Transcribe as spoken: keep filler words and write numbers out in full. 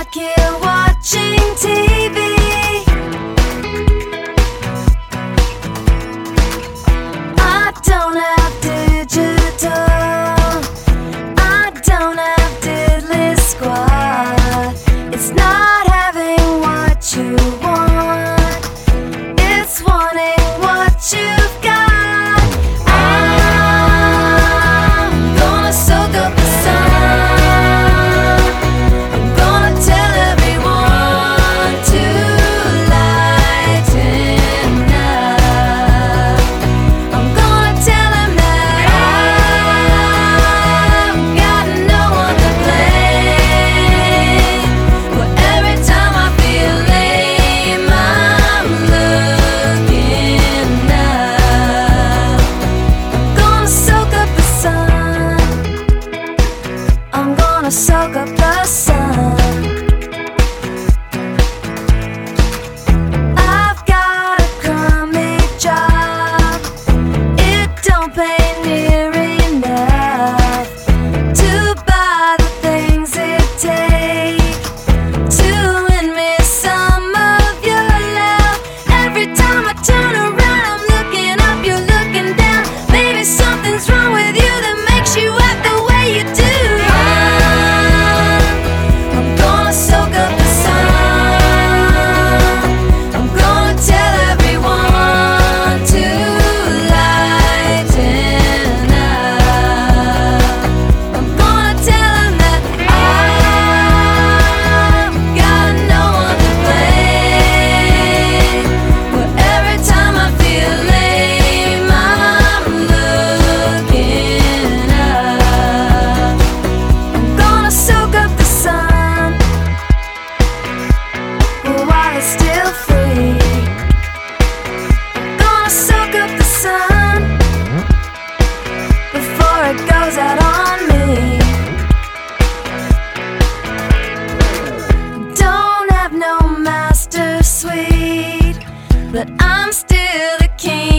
back here watching T V. I don't have digital, I don't have diddly squat. It's not having what you want, it's wanting what you've got. I'm gonna soak up the sun, I'm gonna tell everyone to lighten up. I'm gonna tell them that I've got no one to blame. But every time I feel lame, I'm looking up. I'm gonna soak up the sun, I'm gonna soak up the sun. I've got a crummy job, it don't pay near enough to buy the things it takes to win me some of your love. Every time I turn around, I'm looking up, you're looking down. Maybe something's wrong with you that makes you act the way you do. I'm gonna soak up the sun, I'm gonna tell everyone to lighten up. I'm gonna tell them that I've got no one to blame. But every time I feel lame, I'm looking up. I'm gonna soak up the sun, while it's still free. Gonna soak up the sun before it goes out on me. Don't have no master suite, but I'm still the king.